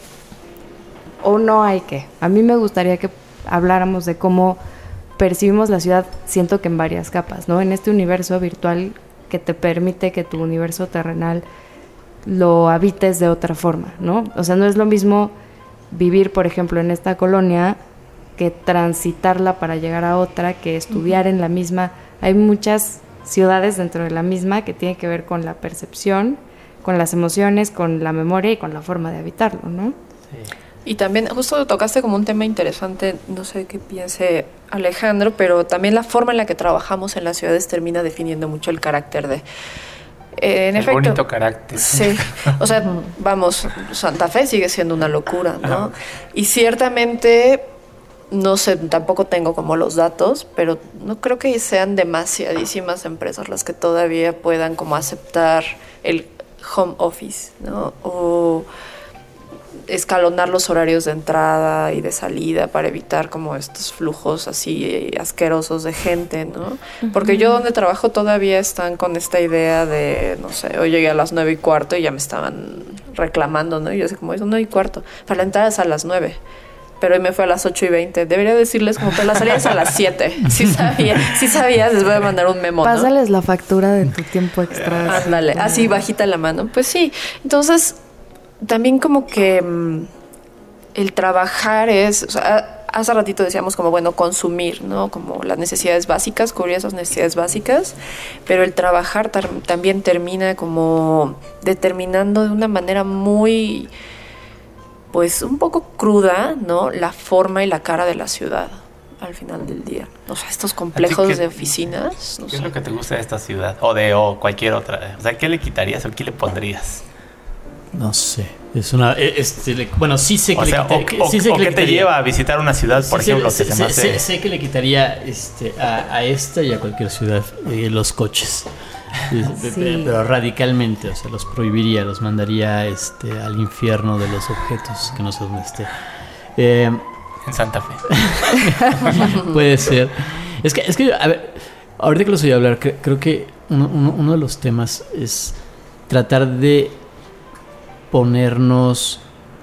o no hay que. A mí me gustaría que habláramos de cómo percibimos la ciudad, siento que en varias capas, ¿no? En este universo virtual que te permite que tu universo terrenal lo habites de otra forma, ¿no? O sea, no es lo mismo vivir, por ejemplo, en esta colonia que transitarla para llegar a otra, que estudiar en la misma. Hay muchas ciudades dentro de la misma que tienen que ver con la percepción, con las emociones, con la memoria y con la forma de habitarlo, ¿no? Sí. Y también justo tocaste como un tema interesante, no sé qué piense Alejandro, pero también la forma en la que trabajamos en las ciudades termina definiendo mucho el carácter de... en efecto, bonito carácter. Sí, o sea, vamos, Santa Fe sigue siendo una locura, ¿no? Ajá. Y ciertamente, no sé, tampoco tengo como los datos, pero no creo que sean demasiadísimas empresas las que todavía puedan como aceptar el home office, ¿no? O escalonar los horarios de entrada y de salida para evitar como estos flujos así asquerosos de gente, ¿no? Porque yo donde trabajo todavía están con esta idea de, no sé, hoy llegué a las 9:15 y ya me estaban reclamando, ¿no? Y yo así como, es 9:15, para la entrada es a las 9. Pero hoy me fue a las 8:20. Debería decirles como que la salida es a las 7. Sí sabías, les voy a mandar un memo, ¿no? Pásales la factura de tu tiempo extra. Ándale, así bajita la mano. Pues sí, entonces... También como que el trabajar es, o sea, hace ratito decíamos como, bueno, consumir, ¿no? Como las necesidades básicas, cubrir esas necesidades básicas, pero el trabajar también termina como determinando de una manera muy, pues un poco cruda, ¿no? La forma y la cara de la ciudad al final del día. O sea, estos complejos de oficinas. No ¿Qué sé. es lo que te gusta de esta ciudad? O cualquier otra. O sea, ¿qué le quitarías o qué le pondrías? No sé. Es una. Bueno, sí sé que O le sea, quitaría. o qué te lleva a visitar una ciudad, por ejemplo, que se me hace... sé que le quitaría a esta y a cualquier ciudad los coches. Sí. Pero radicalmente, o sea, los prohibiría, los mandaría al infierno de los objetos, que no sé dónde esté. En Santa Fe. Puede ser. Es que, a ver, ahorita que los oí hablar, creo que uno de los temas es tratar de ponernos...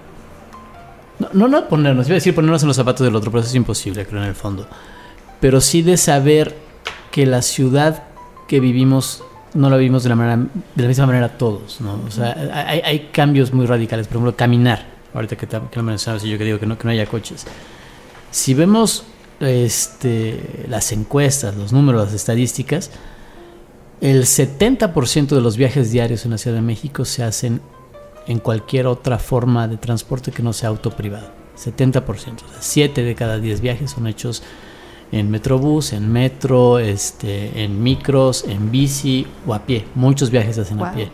No ponernos, iba a decir ponernos en los zapatos del otro, pero eso es imposible, creo, en el fondo. Pero sí de saber que la ciudad que vivimos no la vivimos de la misma manera todos, ¿no? O sea, hay cambios muy radicales. Por ejemplo, caminar. Ahorita que lo mencionabas, y yo que digo que no haya coches. Si vemos las encuestas, los números, las estadísticas, el 70% de los viajes diarios en la Ciudad de México se hacen en cualquier otra forma de transporte que no sea auto privado. 70%. O sea, 7 de cada 10 viajes son hechos en metrobús, en metro, en micros, en bici o a pie. Muchos viajes se hacen a pie.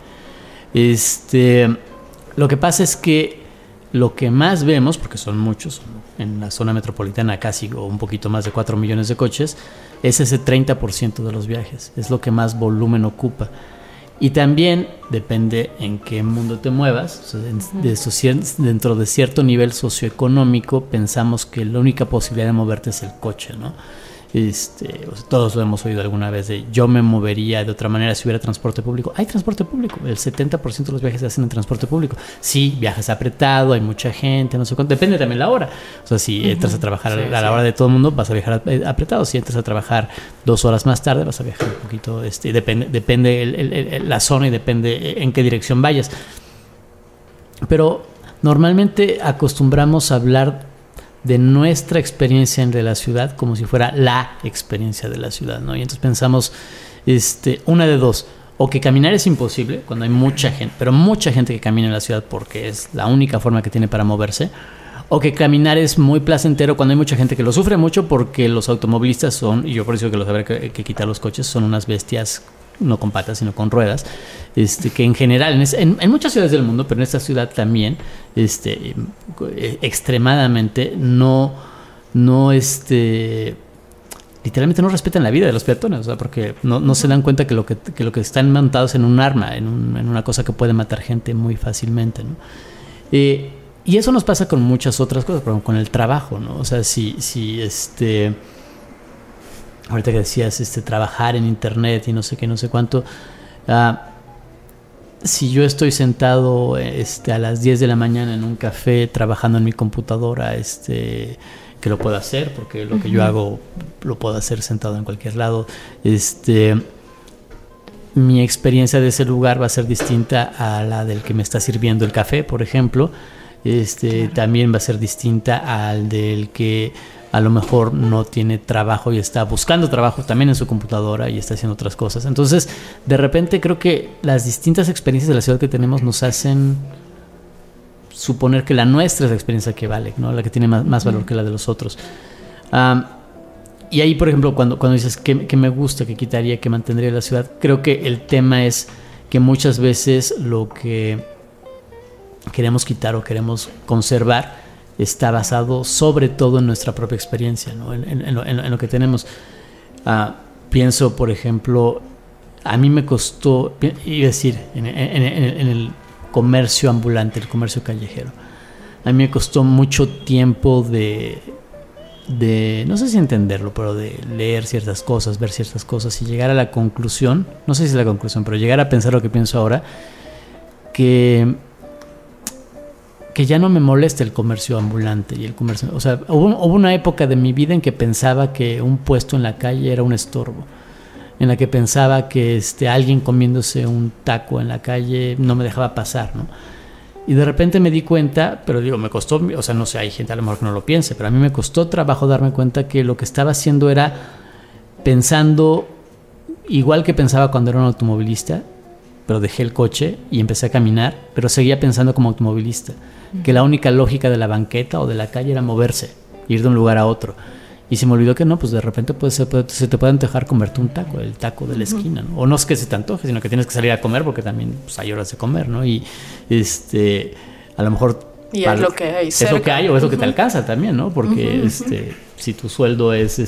Lo que pasa es que lo que más vemos, porque son muchos, en la zona metropolitana casi o un poquito más de 4 millones de coches, es ese 30% de los viajes. Es lo que más volumen ocupa. Y también depende en qué mundo te muevas. O sea, dentro de cierto nivel socioeconómico pensamos que la única posibilidad de moverte es el coche, ¿no? O sea, todos lo hemos oído alguna vez de yo me movería de otra manera si hubiera transporte público. Hay transporte público, el 70% de los viajes se hacen en transporte público. Sí, viajas apretado, hay mucha gente, no sé cuánto, depende también la hora. O sea, si entras a trabajar a la hora de todo el mundo, vas a viajar apretado. Si entras a trabajar 2 horas más tarde, vas a viajar un poquito, depende la zona y depende en qué dirección vayas. Pero normalmente acostumbramos a hablar de nuestra experiencia de la ciudad como si fuera la experiencia de la ciudad, ¿no? Y entonces pensamos una de dos. O que caminar es imposible cuando hay mucha gente, pero mucha gente que camina en la ciudad porque es la única forma que tiene para moverse. O que caminar es muy placentero cuando hay mucha gente que lo sufre mucho porque los automovilistas son, y yo por eso que los habrá que quitar los coches, son unas bestias no con patas sino con ruedas, que en general en muchas ciudades del mundo, pero en esta ciudad también, extremadamente no literalmente no respetan la vida de los peatones, o sea, porque no se dan cuenta que lo que están montados en un arma, en una cosa que puede matar gente muy fácilmente, ¿no? Y eso nos pasa con muchas otras cosas, por ejemplo, con el trabajo, ¿no? O sea, si ahorita que decías trabajar en internet y no sé qué, no sé cuánto, si yo estoy sentado a las 10 de la mañana en un café trabajando en mi computadora, que lo puedo hacer porque lo que yo hago lo puedo hacer sentado en cualquier lado, mi experiencia de ese lugar va a ser distinta a la del que me está sirviendo el café, por ejemplo. Claro. También va a ser distinta al del que a lo mejor no tiene trabajo y está buscando trabajo también en su computadora y está haciendo otras cosas. Entonces, de repente creo que las distintas experiencias de la ciudad que tenemos nos hacen suponer que la nuestra es la experiencia que vale, ¿no? La que tiene más valor que la de los otros. Y ahí, por ejemplo, cuando dices que me gusta, que quitaría, que mantendría la ciudad, creo que el tema es que muchas veces lo que queremos quitar o queremos conservar está basado sobre todo en nuestra propia experiencia, ¿no? En lo que tenemos. Pienso, por ejemplo, a mí me costó, iba a decir, en el comercio ambulante, el comercio callejero. A mí me costó mucho tiempo de no sé si entenderlo, pero de leer ciertas cosas, ver ciertas cosas y llegar a la conclusión, no sé si es la conclusión, pero llegar a pensar lo que pienso ahora, que ya no me molesta el comercio ambulante y el comercio, o sea, hubo una época de mi vida en que pensaba que un puesto en la calle era un estorbo, en la que pensaba que alguien comiéndose un taco en la calle no me dejaba pasar, ¿no? Y de repente me di cuenta, pero digo, me costó, o sea, no sé, hay gente a lo mejor que no lo piense, pero a mí me costó trabajo darme cuenta que lo que estaba haciendo era pensando igual que pensaba cuando era un automovilista, pero dejé el coche y empecé a caminar, pero seguía pensando como automovilista, que la única lógica de la banqueta o de la calle era moverse, ir de un lugar a otro. Y se me olvidó que no, pues de repente se te puede antojar comerte un taco, el taco de la esquina, ¿no? O no es que se te antoje, sino que tienes que salir a comer porque también pues, hay horas de comer, ¿no? Y a lo mejor... Y es lo que hay cerca. Es lo que hay o es lo que te alcanza también, ¿no? Porque si tu sueldo es,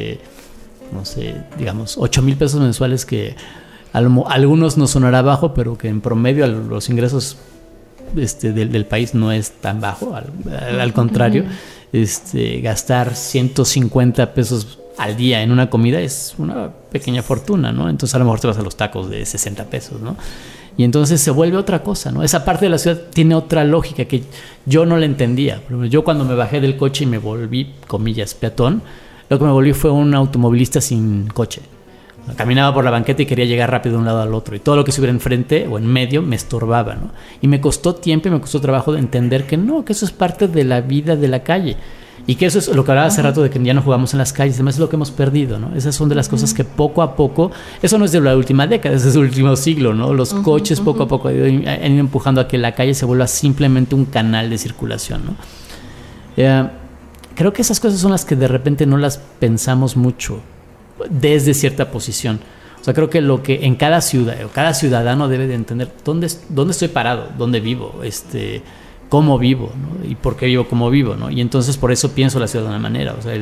no sé, digamos, 8,000 pesos mensuales, que a algunos nos sonará bajo, pero que en promedio los ingresos del país no es tan bajo, al contrario. Gastar 150 pesos al día en una comida es una pequeña fortuna, ¿no? Entonces a lo mejor te vas a los tacos de 60 pesos, ¿no? Y entonces se vuelve otra cosa, ¿no? Esa parte de la ciudad tiene otra lógica que yo no la entendía. Yo cuando me bajé del coche y me volví, comillas, peatón, lo que me volví fue un automovilista sin coche. Caminaba por la banqueta y quería llegar rápido de un lado al otro, y todo lo que estuviera enfrente o en medio me estorbaba, ¿no? Y me costó tiempo y me costó trabajo de entender que no, que eso es parte de la vida de la calle, y que eso es lo que hablaba hace rato de que ya no jugamos en las calles, además es lo que hemos perdido, ¿no? Esas son de las cosas que poco a poco, eso no es de la última década, es del último siglo, ¿no? Los coches poco a poco han ido empujando a que la calle se vuelva simplemente un canal de circulación, ¿no? Creo que esas cosas son las que de repente no las pensamos mucho desde cierta posición. O sea, creo que lo que en cada ciudad o cada ciudadano debe de entender dónde estoy parado, dónde vivo, cómo vivo, ¿no? Y por qué vivo como vivo, ¿no? Y entonces por eso pienso la ciudad de una manera. O sea,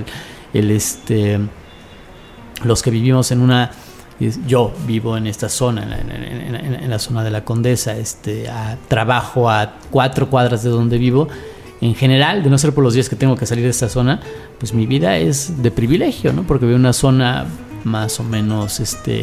los que vivimos yo vivo en esta zona, en la zona de la Condesa, trabajo a 4 cuadras de donde vivo. En general, de no ser por los días que tengo que salir de esta zona, pues mi vida es de privilegio, ¿no? Porque vivo en una zona más o menos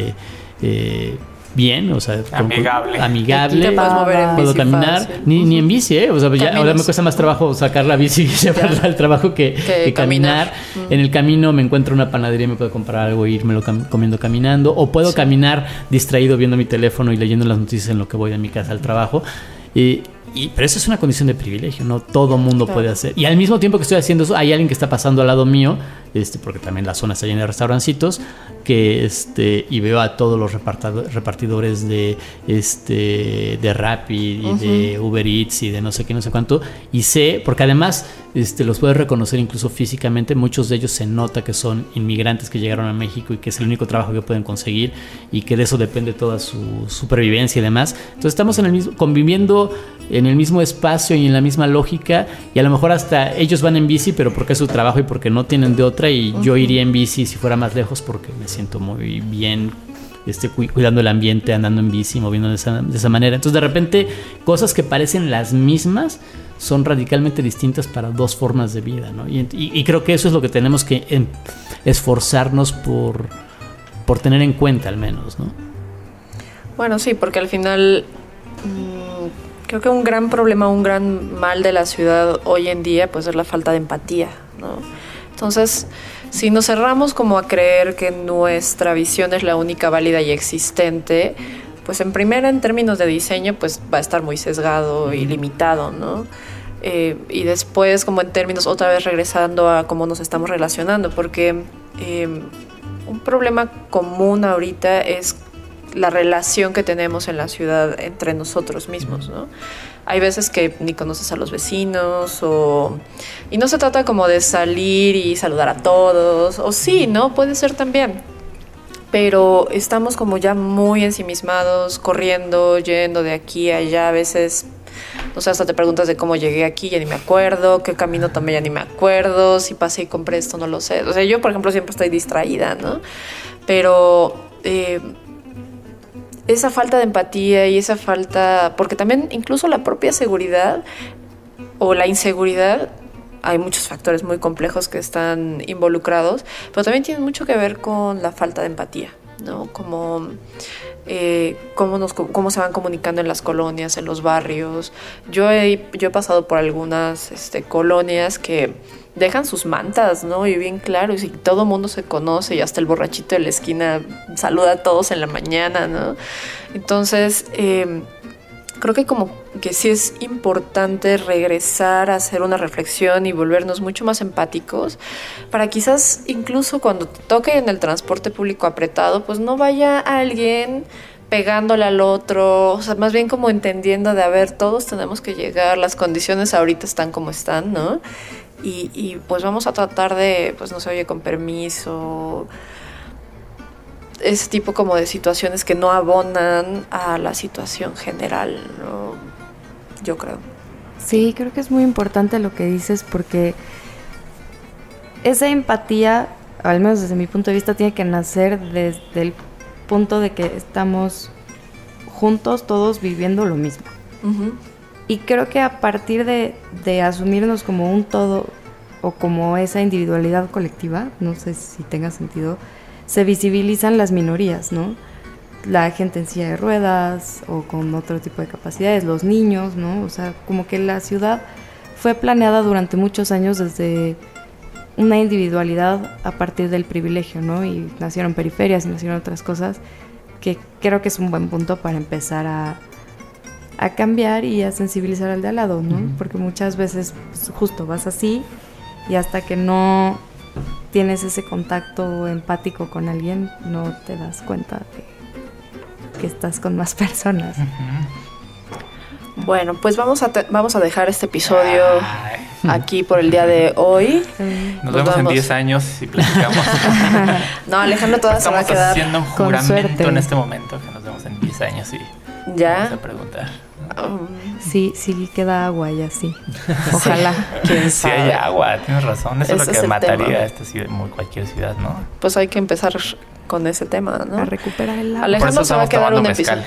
bien, o sea, amigable. Te puedes mover en bici, puedo caminar, ni en bici, o sea, ahora me cuesta más trabajo sacar la bici y llevarla al trabajo que caminar. En el camino me encuentro una panadería y me puedo comprar algo e irme comiendo caminando, o puedo caminar distraído viendo mi teléfono y leyendo las noticias en lo que voy de mi casa al trabajo. Pero eso es una condición de privilegio, no todo mundo puede hacer. Y al mismo tiempo que estoy haciendo eso, hay alguien que está pasando al lado mío, porque también la zona está llena de restaurancitos, y veo a todos los repartidores de Rappi y de Uber Eats y de no sé qué, no sé cuánto, y sé, porque además los puedes reconocer incluso físicamente, muchos de ellos se nota que son inmigrantes que llegaron a México y que es el único trabajo que pueden conseguir y que de eso depende toda su supervivencia y demás. Entonces estamos conviviendo en el mismo espacio y en la misma lógica, y a lo mejor hasta ellos van en bici, pero porque es su trabajo y porque no tienen de otra, y yo iría en bici si fuera más lejos porque me siento muy bien cuidando el ambiente, andando en bici, moviendo de esa manera. Entonces de repente cosas que parecen las mismas son radicalmente distintas para dos formas de vida, ¿no? Y creo que eso es lo que tenemos que esforzarnos por tener en cuenta, al menos, ¿no? Bueno, sí, porque al final creo que un gran problema, un gran mal de la ciudad hoy en día, pues es la falta de empatía, ¿no? Entonces, si nos cerramos como a creer que nuestra visión es la única válida y existente, pues en términos de diseño, pues va a estar muy sesgado y limitado, ¿no? Y después, como en términos, otra vez regresando a cómo nos estamos relacionando, porque un problema común ahorita es la relación que tenemos en la ciudad entre nosotros mismos, ¿no? Hay veces que ni conoces a los vecinos y no se trata como de salir y saludar a todos, o sí, ¿no? Puede ser también. Pero estamos como ya muy ensimismados, corriendo, yendo de aquí a allá. A veces, no sé, hasta te preguntas de cómo llegué aquí, ya ni me acuerdo, qué camino tomé, ya ni me acuerdo, si pasé y compré esto, no lo sé. O sea, yo, por ejemplo, siempre estoy distraída, ¿no? Pero esa falta de empatía y esa falta, porque también incluso la propia seguridad o la inseguridad, hay muchos factores muy complejos que están involucrados, pero también tienen mucho que ver con la falta de empatía, ¿no? Cómo se van comunicando en las colonias, en los barrios. Yo he pasado por algunas colonias que dejan sus mantas, ¿no? Y bien claro, y todo el mundo se conoce, y hasta el borrachito de la esquina saluda a todos en la mañana, ¿no? Entonces, creo que como que sí es importante regresar a hacer una reflexión y volvernos mucho más empáticos para quizás incluso cuando te toque en el transporte público apretado, pues no vaya alguien pegándole al otro, o sea, más bien como entendiendo de, a ver, todos tenemos que llegar, las condiciones ahorita están como están, ¿no? Y pues vamos a tratar de, pues no se oye, con permiso, ese tipo como de situaciones que no abonan a la situación general, ¿no? Yo creo. Sí, creo que es muy importante lo que dices, porque esa empatía, al menos desde mi punto de vista, tiene que nacer desde el punto de que estamos juntos todos viviendo lo mismo. Uh-huh. Y creo que a partir de asumirnos como un todo o como esa individualidad colectiva, no sé si tenga sentido, se visibilizan las minorías, ¿no? La gente en silla de ruedas o con otro tipo de capacidades, los niños, ¿no? O sea, como que la ciudad fue planeada durante muchos años desde una individualidad a partir del privilegio, ¿no? Y nacieron periferias y nacieron otras cosas que creo que es un buen punto para empezar a cambiar y a sensibilizar al de al lado, ¿no? Uh-huh. Porque muchas veces pues, justo vas así y hasta que no tienes ese contacto empático con alguien, no te das cuenta de que estás con más personas. Uh-huh. Bueno, pues vamos a dejar este episodio aquí por el día de hoy. Nos vemos en 10 años y platicamos. No, Alejandro todavía se va a quedar. Estamos haciendo un juramento en este momento que nos vemos en 10 años y ya vamos a preguntar. Sí queda agua y así. Ojalá. ¿Quién sabe? Sí hay agua, tienes razón. Eso es lo que mataría a esta ciudad, cualquier ciudad, ¿no? Pues hay que empezar con ese tema, ¿no? A recuperar el agua. Alejandro se va a quedar un episodio.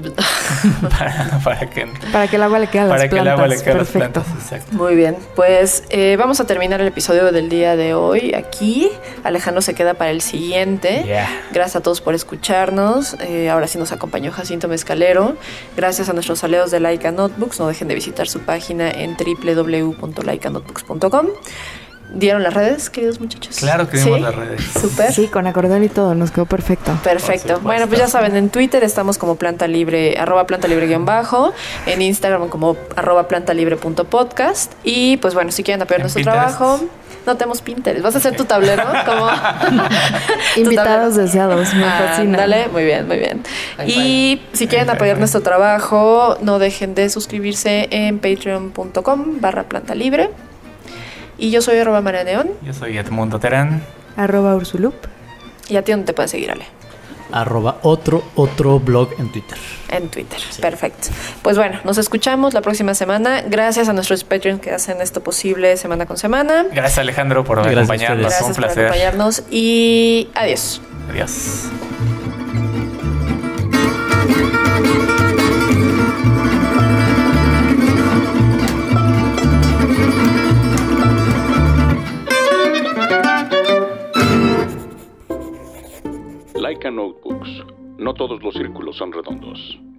para que el agua le quede a las plantas. Perfecto. Exacto. Muy bien, pues vamos a terminar el episodio del día de hoy aquí. Alejandro se queda para el siguiente. Gracias a todos por escucharnos. Ahora sí nos acompañó Jacinto Mezcalero. Gracias a nuestros aliados de Laika Notebooks. No dejen de visitar su página en www.laikanotebooks.com. ¿Dieron las redes, queridos muchachos? Claro que dimos las redes. Súper. Sí, con acordeón y todo, nos quedó perfecto. Perfecto. Bueno, pues ya saben, en Twitter estamos como Planta Libre, @plantalibre_, en Instagram como @plantalibre.podcast. Y pues bueno, si quieren apoyar nuestro trabajo, no tenemos Pinterest. ¿Vas a hacer tu tablero? Como Invitados deseados, me fascina. Dale, muy bien, muy bien. Y si quieren apoyar nuestro trabajo, no dejen de suscribirse en patreon.com/plantalibre. Y yo soy @Marianeón. Yo soy Edmundo Terán. @Ursulup. ¿Y a ti dónde te pueden seguir, Ale? @otro blog en Twitter. En Twitter, sí. Perfecto. Pues bueno, nos escuchamos la próxima semana. Gracias a nuestros Patreons que hacen esto posible semana con semana. Gracias, Alejandro, por acompañarnos. Gracias un placer. por acompañarnos y adiós. Adiós. Laika Notebooks. No todos los círculos son redondos.